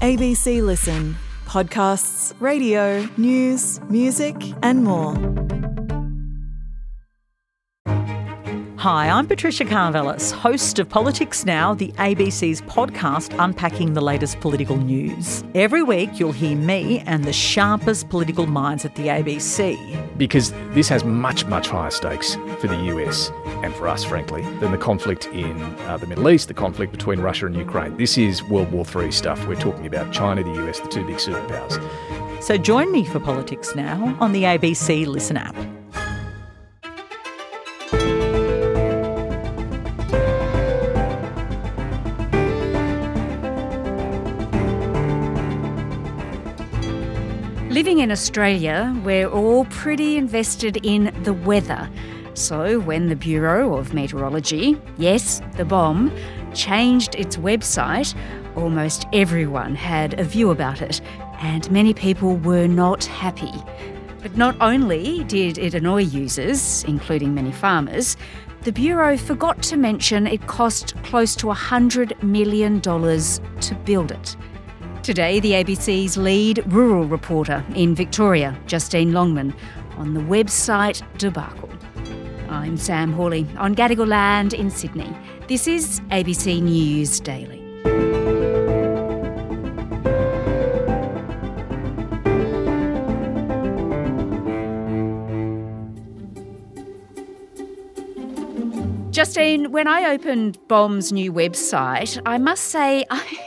ABC Listen. Podcasts, radio, news, music and more. Hi, I'm Patricia Karvelis, host of Politics Now, the ABC's podcast unpacking the latest political news. Every week you'll hear me and the sharpest political minds at the ABC. Because this has much, much higher stakes for the US and for us, frankly, than the conflict in the Middle East, the conflict between Russia and Ukraine. This is World War III stuff. We're talking about China, the US, the two big superpowers. So join me for Politics Now on the ABC Listen app. Living in Australia, we're all pretty invested in the weather. So when the Bureau of Meteorology, yes, the BOM, changed its website, almost everyone had a view about it, and many people were not happy. But not only did it annoy users, including many farmers, the Bureau forgot to mention it cost close to $100 million to build it. Today, the ABC's lead rural reporter in Victoria, Justine Longman, on the website debacle. I'm Sam Hawley on Gadigal land in Sydney. This is ABC News Daily. Justine, when I opened BOM's new website, I must say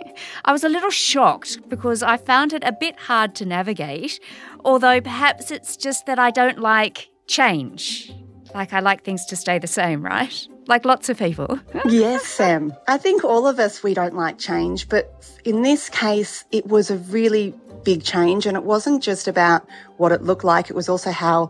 I was a little shocked because I found it a bit hard to navigate, although perhaps it's just that I don't like change. Like I like things to stay the same, right? Like lots of people. Yes, Sam. I think all of us, we don't like change, but in this case, it was a really big change, and it wasn't just about what it looked like, it was also how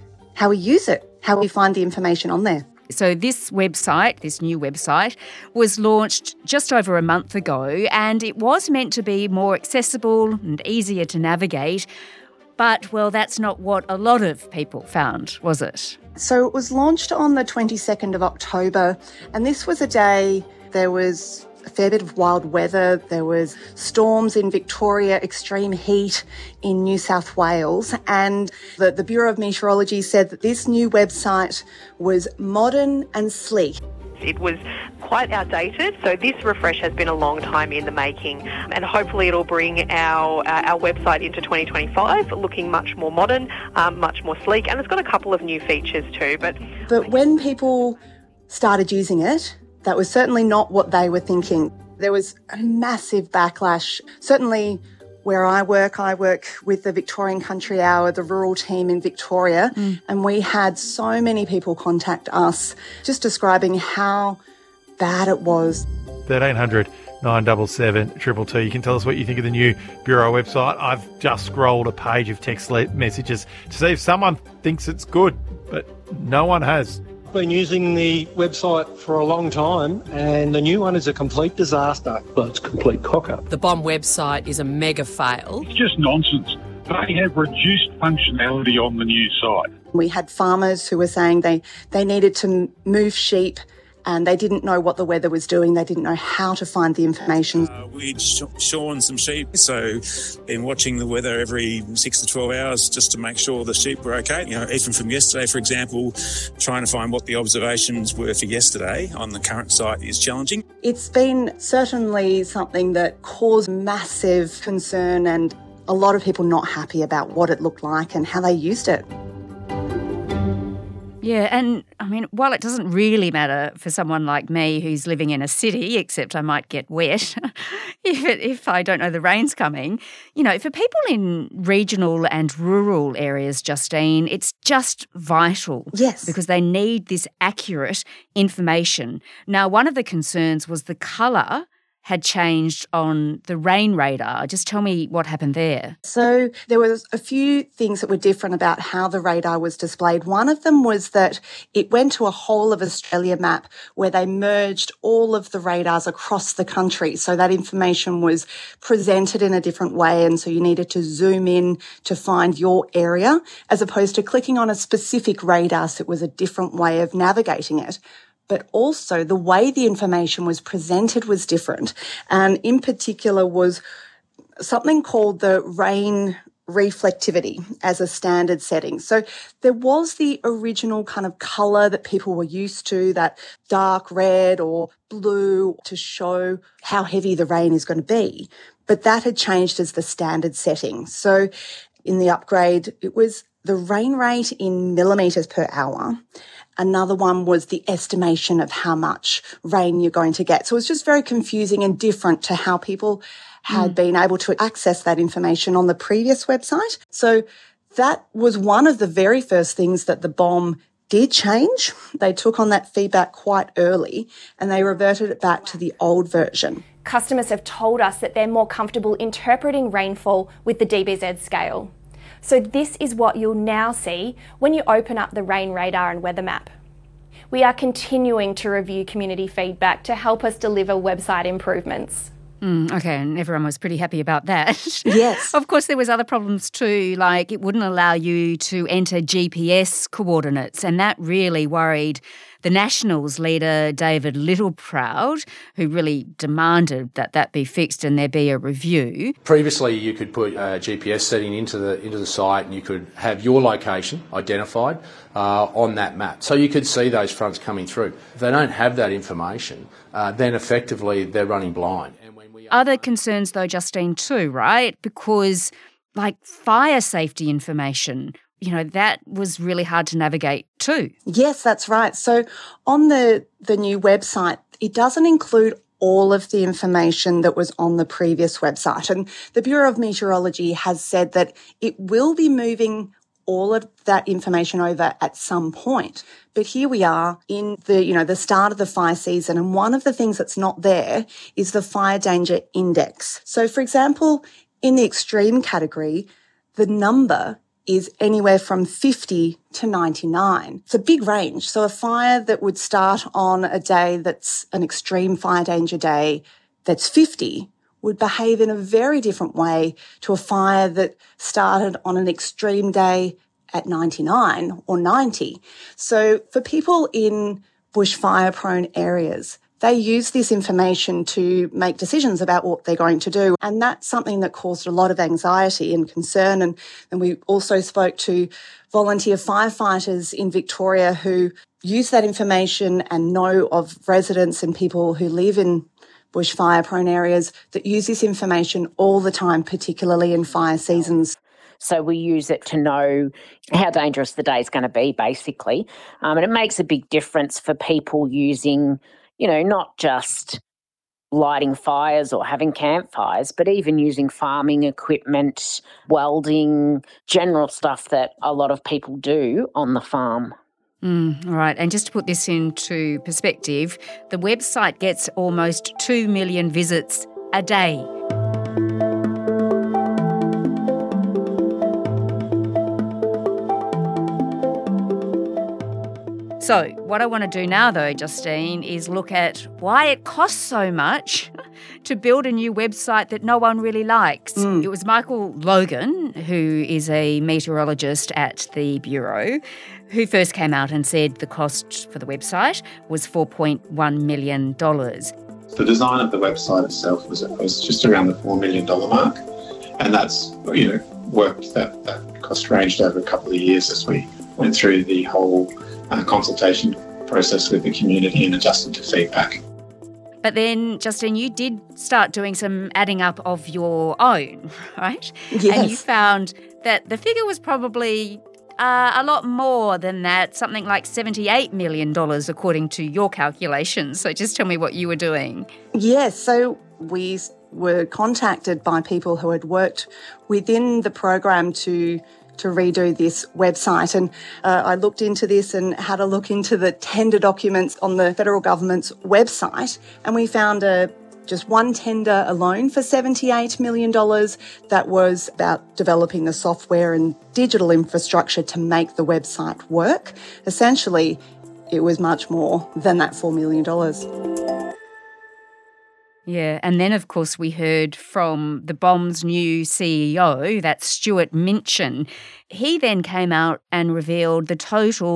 we use it, how we find the information on there. So this website, this new website, was launched just over a month ago, and it was meant to be more accessible and easier to navigate. But, well, that's not what a lot of people found, was it? So it was launched on the 22nd of October, and this was a day there was a fair bit of wild weather. There was storms in Victoria, extreme heat in New South Wales, and the Bureau of Meteorology said that this new website was modern and sleek. It was quite outdated, so this refresh has been a long time in the making, and hopefully it'll bring our website into 2025 looking much more modern, much more sleek, and it's got a couple of new features too. But when people started using it, that was certainly not what they were thinking. There was a massive backlash. Certainly where I work with the Victorian Country Hour, the rural team in Victoria, and we had so many people contact us just describing how bad it was. 1300 977 222. You can tell us what you think of the new Bureau website. I've just scrolled a page of text messages to see if someone thinks it's good, but no one has. Been using the website for a long time, and the new one is a complete disaster. Well, it's a complete cock-up. The BOM website is a mega fail. It's just nonsense. They have reduced functionality on the new site. We had farmers who were saying they needed to move sheep, and they didn't know what the weather was doing. They didn't know how to find the information. We'd shorn some sheep, so been watching the weather every 6 to 12 hours just to make sure the sheep were okay. You know, even from yesterday, for example, trying to find what the observations were for yesterday on the current site is challenging. It's been certainly something that caused massive concern, and a lot of people not happy about what it looked like and how they used it. Yeah, and I mean, while it doesn't really matter for someone like me who's living in a city, except I might get wet if I don't know the rain's coming, you know, for people in regional and rural areas, Justine, it's just vital. Yes. Because they need this accurate information. Now, one of the concerns was the colour had changed on the rain radar. Just tell me what happened there. So there was a few things that were different about how the radar was displayed. One of them was that it went to a whole of Australia map where they merged all of the radars across the country. So that information was presented in a different way. And so you needed to zoom in to find your area as opposed to clicking on a specific radar. So it was a different way of navigating it. But also the way the information was presented was different. And in particular was something called the rain reflectivity as a standard setting. So there was the original kind of colour that people were used to, that dark red or blue to show how heavy the rain is going to be. But that had changed as the standard setting. So in the upgrade, it was the rain rate in millimetres per hour. Another one was the estimation of how much rain you're going to get. So it was just very confusing and different to how people had been able to access that information on the previous website. So that was one of the very first things that the BOM did change. They took on that feedback quite early and they reverted it back to the old version. Customers have told us that they're more comfortable interpreting rainfall with the DBZ scale. So this is what you'll now see when you open up the rain radar and weather map. We are continuing to review community feedback to help us deliver website improvements. Okay, and everyone was pretty happy about that. Yes. Of course, there was other problems too, like it wouldn't allow you to enter GPS coordinates, and that really worried the Nationals leader, David Littleproud, who really demanded that that be fixed and there be a review. Previously, you could put a GPS setting into the site and you could have your location identified on that map. So you could see those fronts coming through. If they don't have that information, then effectively they're running blind. Other concerns though, Justine, too, right? Because like fire safety information, that was really hard to navigate too. Yes, that's right. So on the new website, it doesn't include all of the information that was on the previous website. And the Bureau of Meteorology has said that it will be moving all of that information over at some point. But here we are in the start of the fire season, and one of the things that's not there is the fire danger index. So for example, in the extreme category, the number is anywhere from 50 to 99. It's a big range. So a fire that would start on a day that's an extreme fire danger day that's 50 would behave in a very different way to a fire that started on an extreme day at 99 or 90. So for people in bushfire-prone areas, they use this information to make decisions about what they're going to do. And that's something that caused a lot of anxiety and concern. And we also spoke to volunteer firefighters in Victoria who use that information and know of residents and people who live in bushfire-prone areas that use this information all the time, particularly in fire seasons. So we use it to know how dangerous the day is going to be, basically. And it makes a big difference for people using, not just lighting fires or having campfires, but even using farming equipment, welding, general stuff that a lot of people do on the farm. All right, and just to put this into perspective, the website gets almost 2 million visits a day. So what I want to do now, though, Justine, is look at why it costs so much to build a new website that no one really likes. It was Michael Logan, who is a meteorologist at the Bureau, who first came out and said the cost for the website was $4.1 million. The design of the website itself was just around the $4 million mark, and that's worked that cost ranged over a couple of years as we went through the whole consultation process with the community and adjusted to feedback. But then, Justine, you did start doing some adding up of your own, right? Yes. And you found that the figure was probably a lot more than that, something like $78 million according to your calculations. So just tell me what you were doing. Yes, so we were contacted by people who had worked within the program to redo this website. And I looked into this and had a look into the tender documents on the federal government's website, and we found just one tender alone for $78 million that was about developing the software and digital infrastructure to make the website work. Essentially, it was much more than that $4 million. Yeah, and then, of course, we heard from the BOM's new CEO, that's Stuart Minchin. He then came out and revealed the total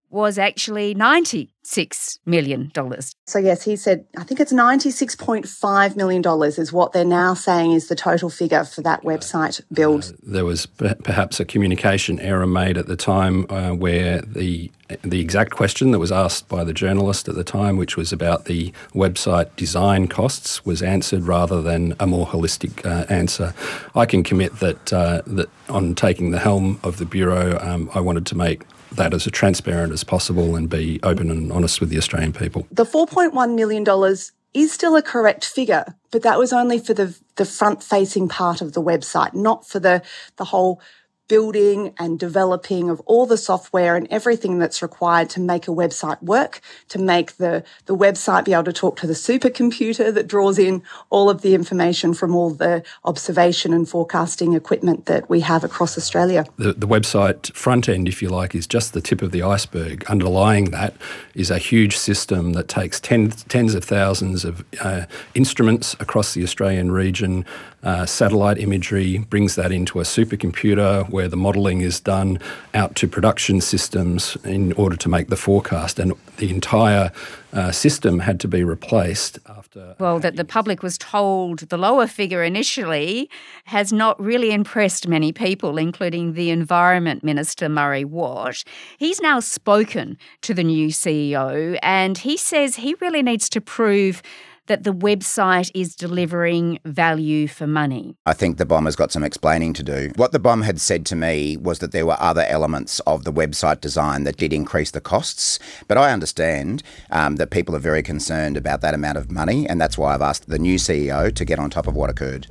was actually $96 million. So yes, he said, I think it's $96.5 million is what they're now saying is the total figure for that website build. There was perhaps a communication error made at the time where the exact question that was asked by the journalist at the time, which was about the website design costs, was answered rather than a more holistic answer. I can commit that on taking the helm of the Bureau, I wanted to make that as transparent as possible and be open and honest with the Australian people. The $4.1 million is still a correct figure, but that was only for the front-facing part of the website, not for the whole building and developing of all the software and everything that's required to make a website work, to make the website be able to talk to the supercomputer that draws in all of the information from all the observation and forecasting equipment that we have across Australia. The website front end, if you like, is just the tip of the iceberg. Underlying that is a huge system that takes tens of thousands of instruments across the Australian region, satellite imagery, brings that into a supercomputer where the modelling is done out to production systems in order to make the forecast. And the entire system had to be replaced after... Well, that the public was told the lower figure initially has not really impressed many people, including the Environment Minister, Murray Watt. He's now spoken to the new CEO and he says he really needs to prove that the website is delivering value for money. I think the BOM has got some explaining to do. What the BOM had said to me was that there were other elements of the website design that did increase the costs, but I understand that people are very concerned about that amount of money, and that's why I've asked the new CEO to get on top of what occurred.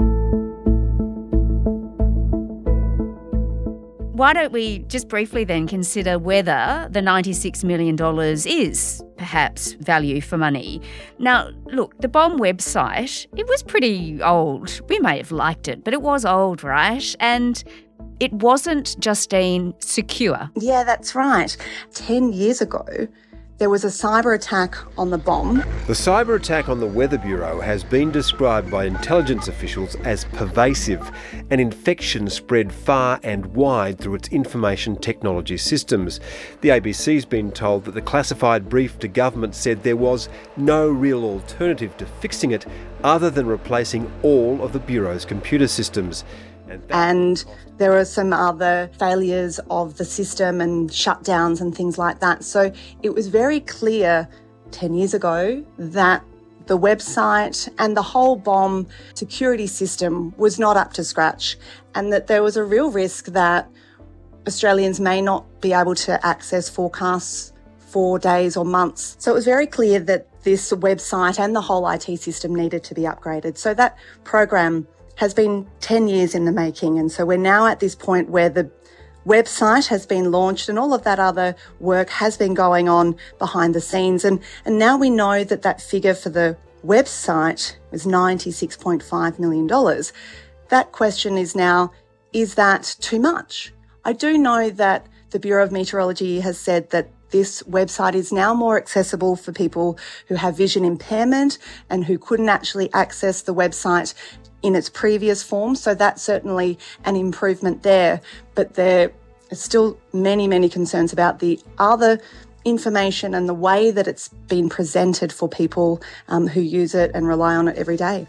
Why don't we just briefly then consider whether the $96 million is perhaps value for money? Now, look, the BOM website, it was pretty old. We may have liked it, but it was old, right? And it wasn't, Justine, secure. Yeah, that's right. 10 years ago, there was a cyber attack on the BOM. The cyber attack on the Weather Bureau has been described by intelligence officials as pervasive. An infection spread far and wide through its information technology systems. The ABC's been told that the classified brief to government said there was no real alternative to fixing it other than replacing all of the Bureau's computer systems. And there are some other failures of the system and shutdowns and things like that. So it was very clear 10 years ago that the website and the whole BOM security system was not up to scratch and that there was a real risk that Australians may not be able to access forecasts for days or months. So it was very clear that this website and the whole IT system needed to be upgraded. So that program has been 10 years in the making. And so we're now at this point where the website has been launched and all of that other work has been going on behind the scenes. And now we know that that figure for the website is $96.5 million. That question is now, is that too much? I do know that the Bureau of Meteorology has said that this website is now more accessible for people who have vision impairment and who couldn't actually access the website in its previous form. So that's certainly an improvement there. But there are still many, many concerns about the other information and the way that it's been presented for people who use it and rely on it every day.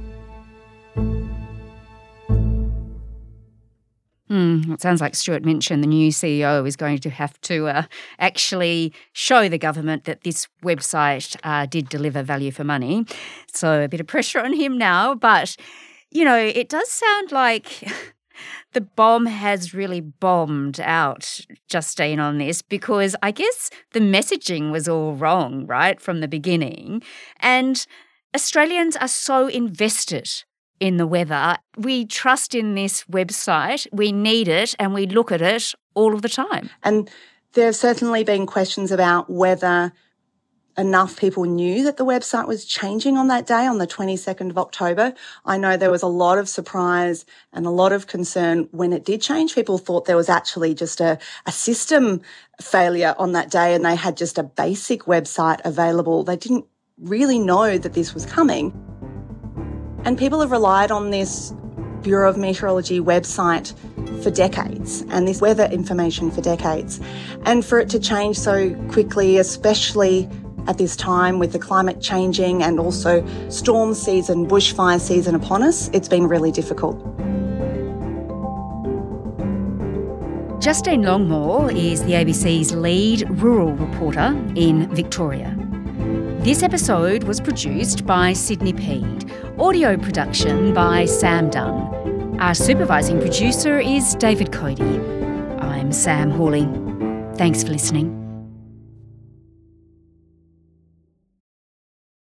It sounds like Stuart Minchin, the new CEO, is going to have to actually show the government that this website did deliver value for money. So a bit of pressure on him now. But, you know, it does sound like the BOM has really bombed out, Justine, on this because I guess the messaging was all wrong, right, from the beginning. And Australians are so invested in the weather. We trust in this website, we need it, and we look at it all of the time. And there have certainly been questions about whether enough people knew that the website was changing on that day, on the 22nd of October. I know there was a lot of surprise and a lot of concern when it did change. People thought there was actually just a system failure on that day and they had just a basic website available. They didn't really know that this was coming. And people have relied on this Bureau of Meteorology website for decades, and this weather information for decades. And for it to change so quickly, especially at this time with the climate changing and also storm season, bushfire season upon us, it's been really difficult. Justine Longmore is the ABC's lead rural reporter in Victoria. This episode was produced by Sydney Peed. Audio production by Sam Dunn. Our supervising producer is David Cody. I'm Sam Hawley. Thanks for listening.